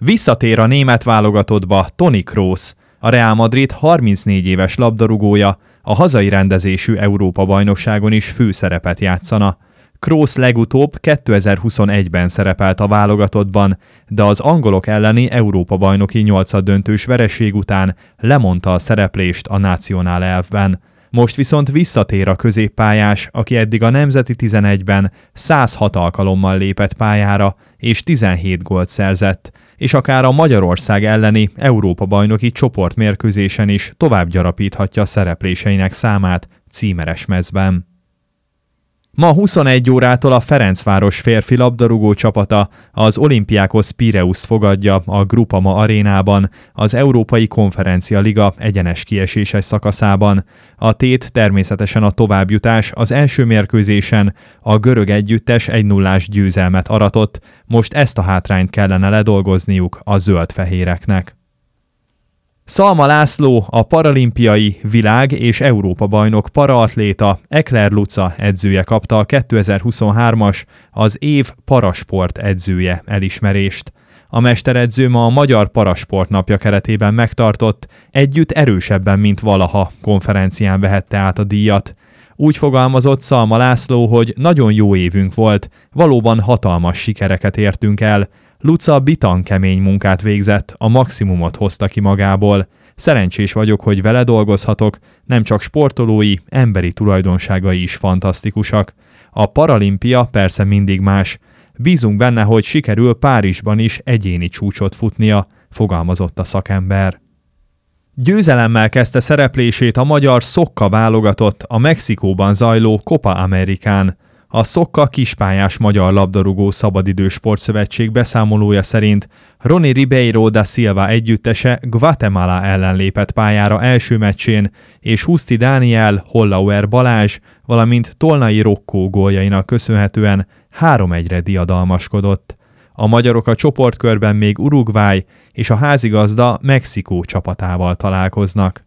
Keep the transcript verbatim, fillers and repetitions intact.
Visszatér a német válogatottba Toni Kroos, a Real Madrid harmincnégy éves labdarúgója, a hazai rendezésű Európa-bajnokságon is főszerepet játszana. Kroos legutóbb kétezer-huszonegyben szerepelt a válogatottban, de az angolok elleni Európa-bajnoki nyolcaddöntős vereség után lemondta a szereplést a Nacional elfben. Most viszont visszatér a középpályás, aki eddig a nemzeti tizenegyben száz hat alkalommal lépett pályára, és tizenhét gólt szerzett, és akár a Magyarország elleni Európa-bajnoki csoportmérkőzésen is tovább gyarapíthatja szerepléseinek számát címeres mezben. Ma huszonegy órától a Ferencváros férfi labdarúgó csapata az Olympiakos Pireuszt fogadja a Groupama arénában, az Európai Konferencia Liga egyenes kieséses szakaszában. A tét természetesen a továbbjutás, az első mérkőzésen a görög együttes egy nullás győzelmet aratott, most ezt a hátrányt kellene ledolgozniuk a zöld-fehéreknek. Szalma László, a paralimpiai, világ- és Európa-bajnok paraatléta, Ekler Luca edzője kapta a kétezer-huszonhármas az év parasport edzője elismerést. A mesteredző ma a Magyar Parasport napja keretében megtartott, együtt erősebben, mint valaha konferencián vehette át a díjat. Úgy fogalmazott Szalma László, hogy nagyon jó évünk volt, valóban hatalmas sikereket értünk el. Luca bitan kemény munkát végzett, a maximumot hozta ki magából. Szerencsés vagyok, hogy vele dolgozhatok, nem csak sportolói, emberi tulajdonságai is fantasztikusak. A paralimpia persze mindig más. Bízunk benne, hogy sikerül Párizsban is egyéni csúcsot futnia, fogalmazott a szakember. Győzelemmel kezdte szereplését a magyar szokka válogatott a Mexikóban zajló Copa Americán. A Szokka kispályás magyar labdarúgó szabadidős sportszövetség beszámolója szerint Rony Ribeiro da Silva együttese Guatemala ellen lépett pályára első meccsén, és Huszti Dániel, Hollauer Balázs, valamint Tolnai Rokkó góljainak köszönhetően három egyre diadalmaskodott. A magyarok a csoportkörben még Uruguay és a házigazda Mexikó csapatával találkoznak.